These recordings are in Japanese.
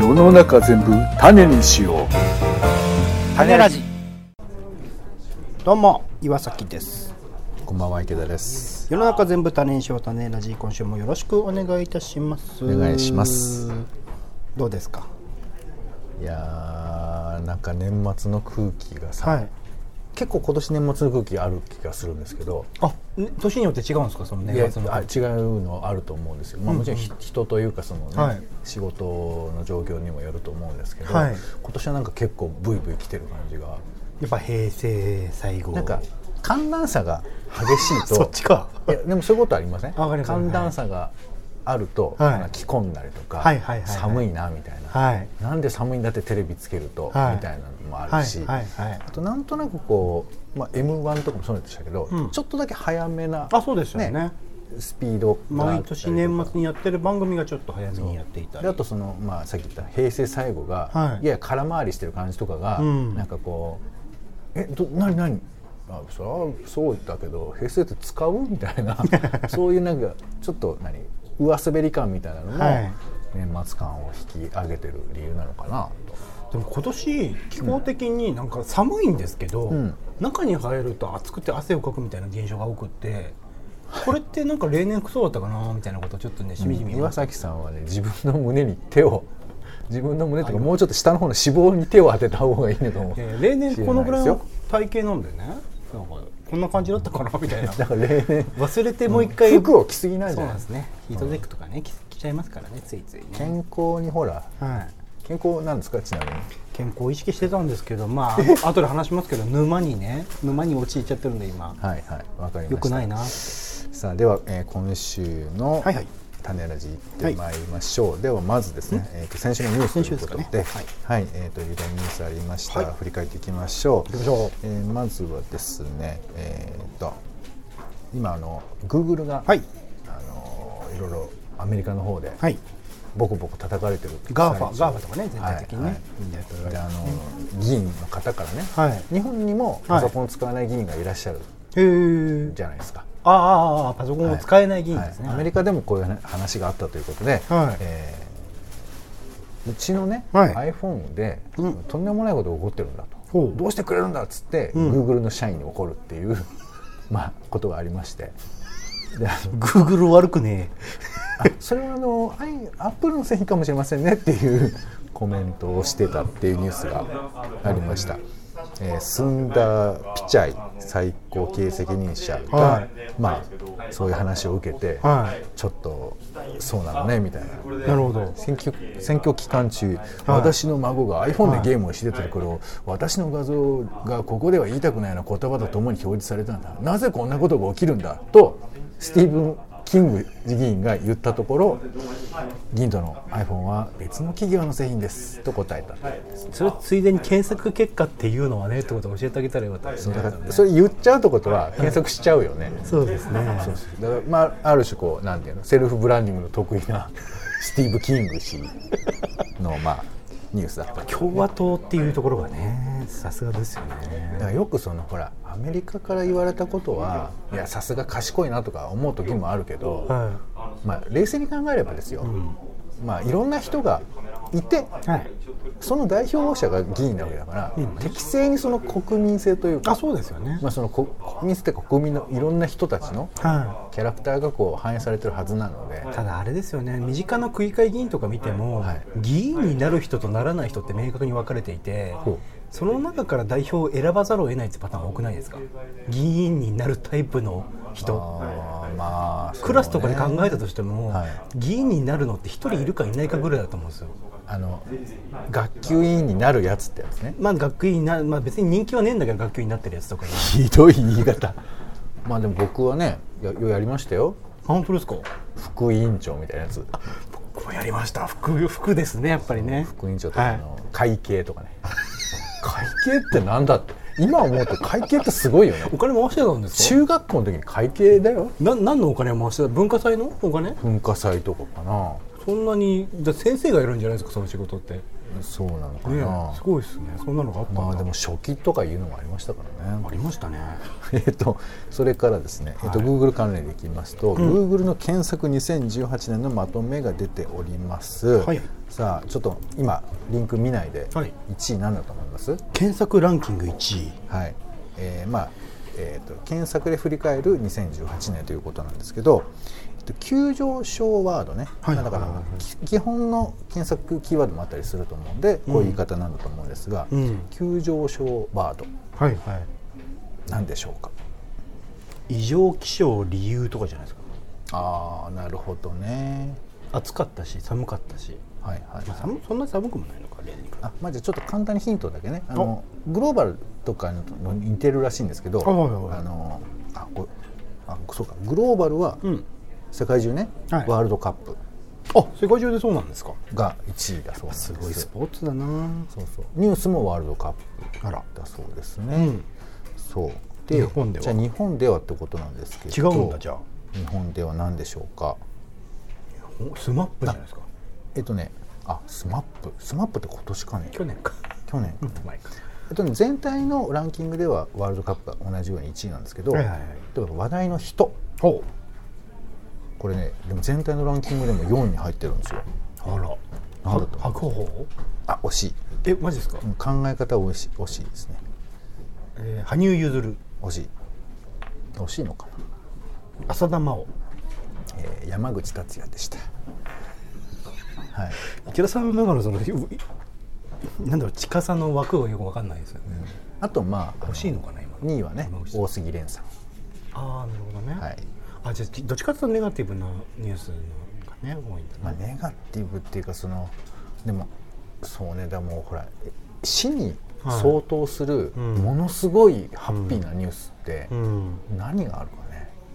世の中全部種にしよう。 種ラジ。どうも岩崎です。 こんばんは、池田です。 世の中全部種にしよう、種ラジ。今週もよろしくお願いいたします。 お願いします。 どうですか？ いやー、なんか年末の空気がさ、 はい、 結構今年年末の空気ある気がするんですけど。 年によって違うんですか？その年末の空気。 違うのあると思うんですよ。もちろん人というかそのね、 はい、 仕事の状況にもよると思うんですけど、 はい、 今年はなんか結構ブイブイ来てる感じが。 やっぱ平成最後。 なんか寒暖差が激しいとそっちか。 いやでもそういうことありません？寒暖差があると、 はい、 着込んだりとか、 はいはいはいはい、 寒いなみたいな、はい、なんで寒いんだってテレビつけると、はい、みたいなのもあるし、はいはいはい、あとなんとなくこう、M1 とかもそうでしたけど、ちょっとだけ早めな、 そうですよね、 スピードが毎年年末にやってる番組がちょっと早めにやっていたり、 であとその、さっき言った平成最後が、やや空回りしてる感じとかが、なんかこう何そうだけど平成って使うみたいなそういうなんかちょっと上滑り感みたいなのも、年末感を引き上げてる理由なのかなと。 でも今年気候的になんか寒いんですけど、中に入ると暑くて汗をかくみたいな現象が多くって、これってなんか例年そうだったかなみたいなことをちょっとねしみじみ、 岩崎さんはね自分の胸とかもうちょっと下の方の脂肪に手を当てた方がいいのかも。 例年このぐらいの体型なんでね、なんかこんな感じだったかなみたいなだから例年忘れてもう一回、 服を着すぎないじゃないですか。 そうなんですね。ヒートテックとかね、着ちゃいますからね、ついついね。 健康にほら、健康なんですか？ちなみに健康を意識してたんですけど、後で話しますけど沼に陥っちゃってるんで今。 はいはい、わかりました。 よくないな。 さあでは、今週の種ラジ行ってまいりましょう。ではまずですね、先週のニュースということで、ユダニュースありました、振り返っていきましょう。まずはですね、今Google が、いろいろアメリカの方で、ボコボコ叩かれてるガーファとかね、全体的にね、 議員の方からね、日本にもパソコンを使わない議員がいらっしゃるじゃないですか。 パソコンを使えない議員ですね。 アメリカでもこういう話があったということで、うちのね、iPhone でとんでもないことが起こってるんだと、どうしてくれるんだっつって、Google の社員に怒るっていうことがありまして、 でGoogle 悪くねそれはApple の製品かもしれませんねっていうコメントをしてたっていうニュースがありました。スンダー・ピチャイ最高経営責任者が、そういう話を受けて、ちょっとそうなのねみたいな。 なるほど。 選挙期間中、私の孫が iPhone でゲームをしてたところ、私の画像がここでは言いたくないような言葉とともに表示されたんだ。なぜこんなことが起きるんだとスティーブン・キング議員が言ったところ、議員との iPhone は別の企業の製品ですと答えた。 それついでに検索結果っていうのはねってことを教えてあげたらよかったですね。 だからそれ言っちゃうってことは検索しちゃうよね。 そうですね。 だからある種こうなんていうの、セルフブランディングの得意なスティーブ・キング氏のニュースだった。 共和党っていうところがね、さすがですよね。 だからよくほらアメリカから言われたことは、いやさすが賢いなとか思う時もあるけど、冷静に考えればですよ、いろんな人がいて、その代表者が議員なわけだから、適正にその国民性というか、 そうですよね。 その国民性というか国民のいろんな人たちのキャラクターがこう反映されてるはずなので。 ただあれですよね、身近な区議会議員とか見ても、議員になる人とならない人って明確に分かれていて、その中から代表を選ばざるを得ないってパターン多くないですか？議員になるタイプの人、クラスとかで考えたとしても、議員になるのって一人いるかいないかぐらいだと思うんですよ。 学級委員になるやつってやつね。 学級委員別に人気はねえんだけど学級委員になってるやつとかひどい言い方でも僕はね やりましたよ。 本当ですか？ 副委員長みたいなやつ。 僕もやりました。副ですね、やっぱりね。 副委員長とか会計とかね会計ってなんだって今思うと会計ってすごいよね。 お金回してたんですか？ 中学校の時に会計だよ。 何のお金を回してた？文化祭のお金？ 文化祭とかかな。 そんなに先生がやるんじゃないですか、その仕事って。 そうなのかな、 すごいですね。そんなのがあったんだ。 でも初期とかいうのもありましたからね。 ありましたね。 それからですね、Google 関連でいきますと、Google の検索2018年のまとめが出ております。 さあちょっと今リンク見ないで、 はい、 1位何だと思います？ 検索ランキング1位、 はい、検索で振り返る2018年ということなんですけど、急上昇ワードね、だから基本の検索キーワードもあったりすると思うんで、こういう言い方なんだと思うんですが、急上昇ワード、何でしょうか？ 異常気象理由とかじゃないですか。 ああ、なるほどね。 暑かったし寒かったし、そんなに寒くもないのか、例に比べて。 じゃあちょっと簡単にヒントだけね、グローバルとかの似てるらしいんですけど、そうか、グローバルは世界中ね、ワールドカップ、 世界中でそうなんですかが1位だそうです。 すごいスポーツだな。 そうニュースもワールドカップだそうですね。そうで、じゃあ日本ではってことなんですけど、 違うんだ。じゃあ日本では何でしょうか？ スマップじゃないですか。 スマップって今年かね。 去年か前か。 全体のランキングではワールドカップが同じように1位なんですけど、例えば話題の人、これね、でも全体のランキングでも4位に入ってるんですよ。なんだと白鵬？ 惜しい。 マジですか？ 考え方惜しいですね。 羽生結弦。 惜しいのかな。 浅田真央。 山口達也でした。 池田さんの中のその近さの枠がよく分かんないですよね。 あと欲しいのかな、今 2位はね、大杉蓮さん。 なるほどね。じゃあどっちかというとネがティブなニュースがね多いんだね。 ネガティブっていうか、でもそうね、でもほら死に相当するものすごいハッピーなニュースって何があるかね。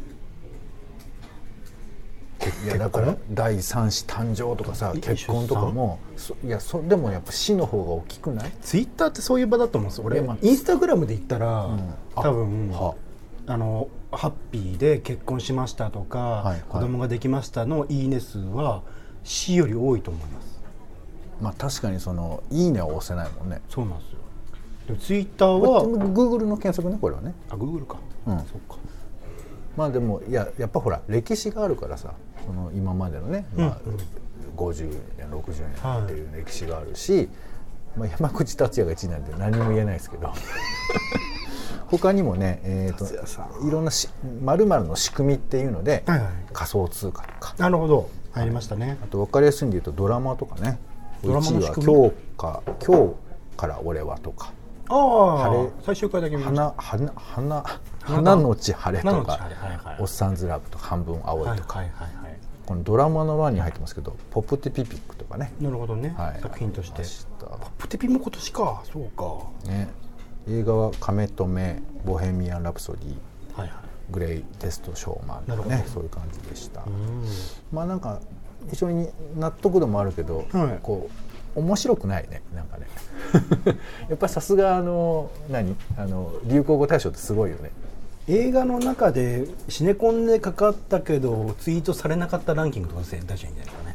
いやだから第3子誕生とかさ、結婚とかもでもやっぱ死の方が大きくない？ ツイッターってそういう場だと思うんですよ。俺インスタグラムで言ったら、多分ハッピーで結婚しましたとか、子供ができましたのいいね数は死より多いと思います。 確かにいいねは押せないもんね。 そうなんですよ。でもツイッターは Google の検索ね、これはね。 Google か。そっか。 でもやっぱほら歴史があるからさ、今までのね、50年60年っていう歴史があるし、山口達也が1位なんて何も言えないですけど他にもね、いろんな〇〇の仕組みっていうので、仮想通貨とか、 なるほど、入りましたね。 あと分かりやすいんで言うとドラマとかね、1位は今日から俺はとか、 最終回だけ見ました。 花のち晴れとか、おっさんずラブとか、半分青いとか、このドラマの欄に入ってますけど、ポプテピピックとかね。 なるほどね、作品としてポプテピも今年か。そうかね。映画はカメ止め、ボヘミアン・ラプソディ、グレイテスト・ショーマンとかね、そういう感じでした。なんか非常に納得度もあるけど、こう面白くないね、なんかねやっぱりさすが流行語大賞ってすごいよね。 映画の中でシネコンでかかったけどツイートされなかったランキングとか出したらいいんじゃないですかね。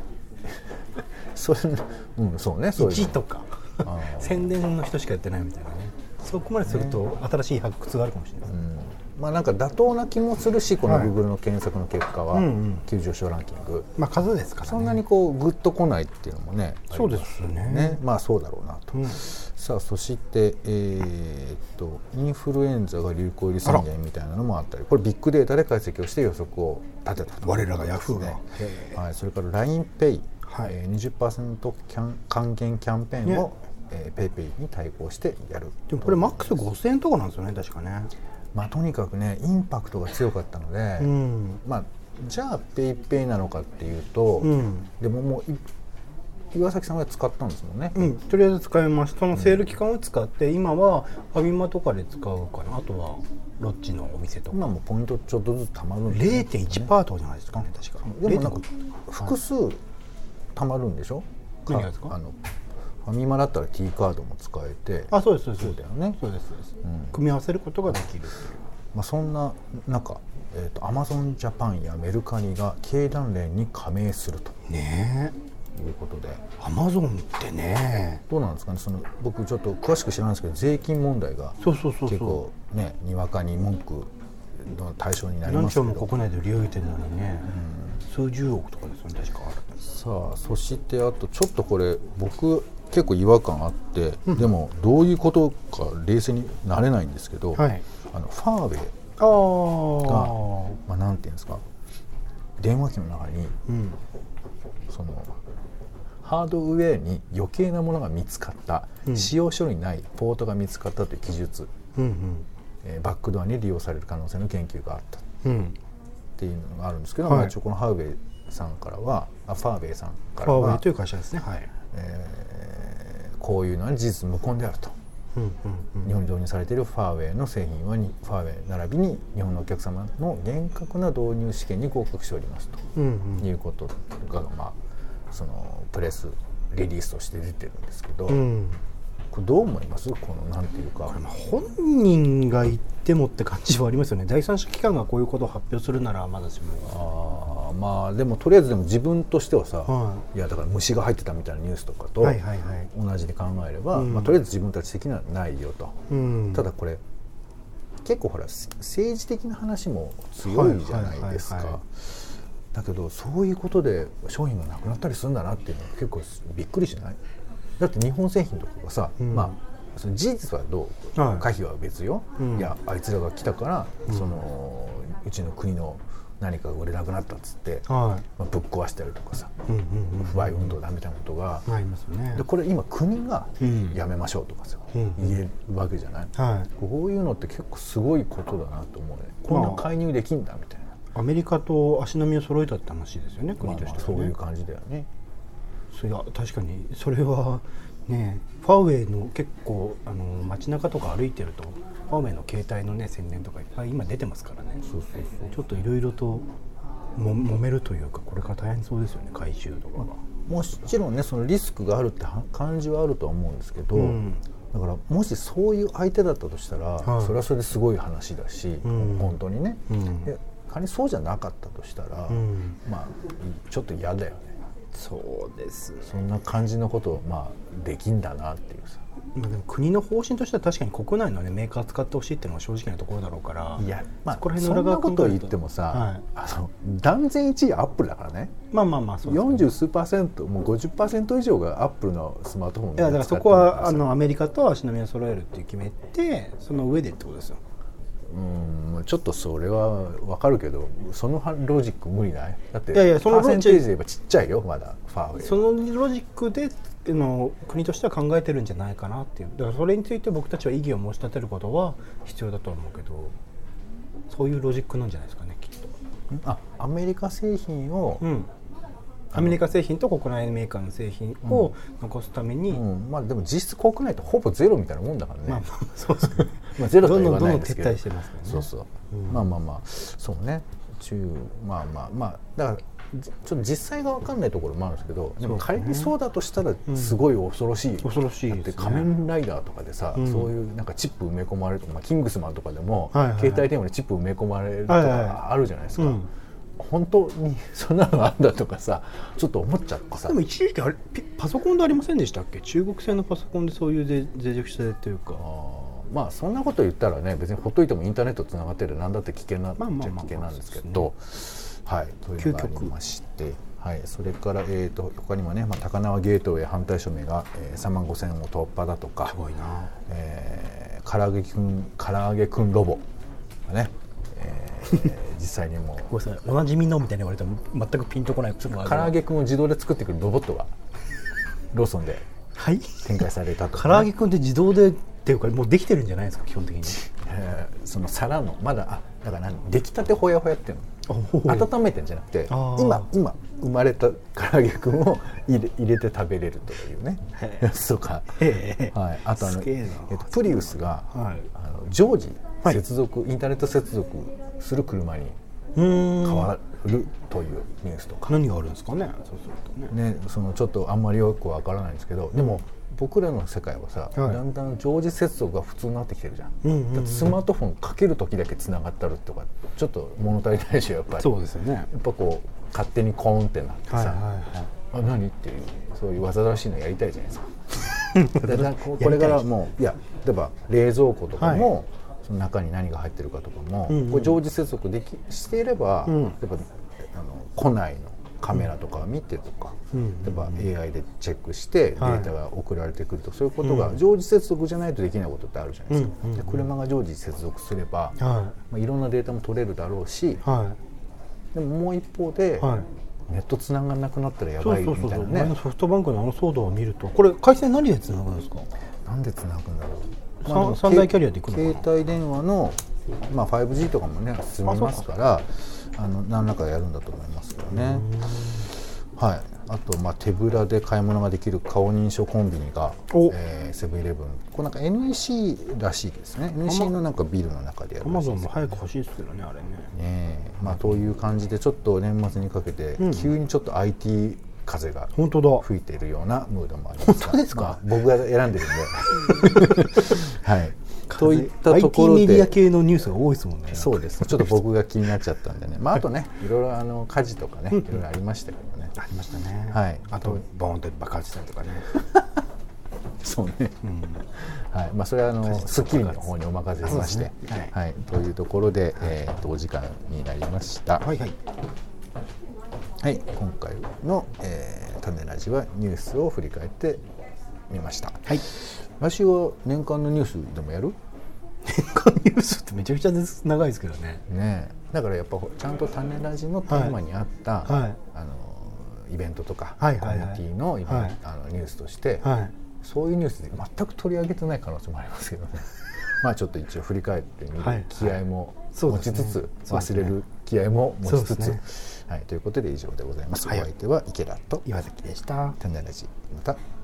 そうね、そういう 1とか宣伝の人しかやってないみたいなね。そこまですると新しい発掘があるかもしれないです。 なんか妥当な気もするし、この Google の検索の結果は急上昇ランキング、 数ですからね、 そんなにこうグッとこないっていうのもね。 そうですね。 そうだろうなと。さあそしてインフルエンザが流行入り宣言みたいなのもあったり、これビッグデータで解析をして予測を立てたと、 我らがヤフーが。 それから LINEPay、20% 還元キャンペーンをPayPay に対抗してやる。 でもこれマックス5000円とかなんですよね、確かね。 とにかくね、インパクトが強かったので、じゃあPayPayなのかっていうと、でももう岩崎さんが使ったんですもんね。 とりあえず使いました。そのセール期間を使って、今はファミマとかで使うかな。あとはロッチのお店とか。 今もポイントちょっとずつ貯まるんですね。 0.1% とかじゃないですかね、確か。 でもなんか複数貯まるんでしょ。 何がですか。 ファミマだったら T カードも使えて。 そうですそうだよね。 そうです。組み合わせることができる。 そんな中、アマゾンジャパンやメルカリが経団連に加盟するということで、 アマゾンってね、 どうなんですかね。僕ちょっと詳しく知らないんですけど、税金問題が結構ね、にわかに文句の対象になりますけど、 何兆も国内で売り上げてるのにね、 数十億とかですよね確か。 さあそしてあとちょっとこれ僕結構違和感あって、でもどういうことか冷静になれないんですけど、ファーウェイがなんていうんですか、電話機の中に、そのハードウェアに余計なものが見つかった、使用書にないポートが見つかったという記述、バックドアに利用される可能性の研究があった、っていうのがあるんですけど、一応このファーウェイさんからはファーウェイさんからはファーウェイという会社ですね、 こういうのは事実無根であると、日本に導入されているファーウェイの製品はファーウェイ並びに日本のお客様の厳格な導入試験に合格しておりますと、いうことが、そのプレスリリースとして出てるんですけど、これどう思います？このなんていうか、 本人が言ってもって感じはありますよね。第三者機関がこういうことを発表するならまだしも、 でもとりあえずでも自分としてはさ、いやだから虫が入ってたみたいなニュースとかと同じで考えれば、とりあえず自分たち的にはないよと、ただこれ結構ほら政治的な話も強いじゃないですか。だけどそういうことで商品がなくなったりするんだなっていうのは結構びっくりしない？だって日本製品とかがさ、その事実はどう、可否は別よ、いやあいつらが来たから、そのうちの国の何かが売れなくなったっつって、ぶっ壊したりとかさ、不買運動だみたいなことがありますよね。でこれ今国がやめましょうとかさ、言えるわけじゃない、こういうのって結構すごいことだなと思うね。こんな介入できんだみたいな。 アメリカと足並みを揃えたって話ですよね、国としてはね。 そういう感じだよね。 いや確かにそれはね、ファーウェイの結構街中とか歩いてるとファーウェイの携帯のね宣伝とかいっぱい今出てますからね。ちょっといろいろと揉めるというか、これから大変そうですよね、回収とかは。 もちろんねそのリスクがあるって感じはあるとは思うんですけど、だからもしそういう相手だったとしたら、それはそれですごい話だし、本当にね、で仮にそうじゃなかったとしたら、ちょっと嫌だよね。 そうです、 そんな感じのことをできんだなっていうさ。 でも国の方針としては確かに国内の、ね、メーカー使ってほしいっていうのが正直なところだろうから、 いやそんなことを言ってもさ、断然1位アップルだからね。 そう 40数%もう 50% 以上がアップルのスマートフォンを使ってるからさ。 だからそこはアメリカと足並みを揃えるって決めて、その上でってことですよ。 ちょっとそれは分かるけど、そのロジック無理ない？だってそのパーセンテージで言えばちっちゃいよまだファーウェイ。 そのロジックで国としては考えてるんじゃないかなっていう。だからそれについて僕たちは異議を申し立てることは必要だと思うけど、そういうロジックなんじゃないですかね、きっと。 アメリカ製品を、 アメリカ製品と国内メーカーの製品を残すために、 でも実質国内とほぼゼロみたいなもんだからね。 そうですね。 ゼロとは言わないんですけど、 どんどん撤退してますからね。 そうね。だからちょっと実際が分かんないところもあるんですけど、でも仮にそうだとしたらすごい恐ろしい。 恐ろしいですね。 だって仮面ライダーとかでさ、そういうなんかチップ埋め込まれるとか、キングスマンとかでも携帯電話にチップ埋め込まれるとかあるじゃないですか。本当にそんなのがあるんだとかさ、ちょっと思っちゃってさ。 でも一時期パソコンでありませんでしたっけ？中国製のパソコンでそういう脆弱性というか。 そんなこと言ったらね、別にほっといてもインターネットつながってる何だって危険なっちゃ危険なんですけど、というのがありまして、それから他にもね、高輪ゲートウェイ反対署名が3万5000を突破だとか、 すごいな。 唐揚げくんロボがね、実際にもおなじみのみたいに言われても全くピンとこない。 唐揚げくんを自動で作ってくるロボットがローソンで展開されたとか、 唐揚げくんって自動でっていうかもうできてるんじゃないですか、基本的に。 その皿のまだだから出来たてほやほやっていうの温めてんじゃなくて、今生まれた唐揚げくんを入れて食べれるというねやつとか、あとプリウスが常時接続、インターネット接続する車に変わるというニュースとか。 何があるんですかね、そうするとね。 そのちょっとあんまりよくわからないんですけど、でも僕らの世界はさ、だんだん常時接続が普通になってきてるじゃん。だってスマートフォンかける時だけつながったるとかちょっと物足りないでしょ、やっぱり。 そうですよね。 やっぱこう勝手にコーンってなってさ、何っていうそういう煩わしいのやりたいじゃないですか。でこれからもう例えば冷蔵庫とかも、その中に何が入ってるかとかも、これ常時接続していれば、やっぱ庫内のカメラとかを見てとか、例えば AI でチェックしてデータが送られてくると、そういうことが常時接続じゃないとできないことってあるじゃないですか。で車が常時接続すれば、いろんなデータも取れるだろうし、でももう一方で、ネットつながらなくなったらやばいみたいなね。 ソフトバンクの騒動を見ると、これ回線何でつなぐんですか？ なんでつなぐんだろう。 3大キャリアでいくのかな。 携帯電話の、5G とかもね進みますから、何らかやるんだと思いますけどね。はい、あと手ぶらで買い物ができる顔認証コンビニが、セブンイレブン、これなんか NEC らしいですね。 NEC のなんかビルの中でやるらしいです。 Amazon も早く欲しいですけどね、あれね。 という感じでちょっと年末にかけて急にちょっと IT 風が吹いているようなムードもありますが、 本当ですか？ 僕が選んでるんではい、といったところで IT メディア系のニュースが多いですもんね。 そうですね、ちょっと僕が気になっちゃったんでねあとね、いろいろ火事とかね、いろいろありましたけどね。 ありましたね。 はい、 あとボーンって爆発したりとかねそうね、はい、それはスッキリの方にお任せしまして、はい、というところで、お時間になりました。はい、はい、今回の、種ラジはニュースを振り返ってみました。はい、来週は年間のニュースでもやる？ 年間ニュースってめちゃくちゃ長いですけどね。 だからやっぱちゃんと種ラジのテーマに合った、イベントとかコミュニティのイベント、ニュースとして、そういうニュースで全く取り上げてない可能性もありますけどねちょっと一応振り返ってみる気合も持ちつつ、忘れる気合も持ちつつ、ということで以上でございます。お相手は池田と岩崎でした。 種ラジ、また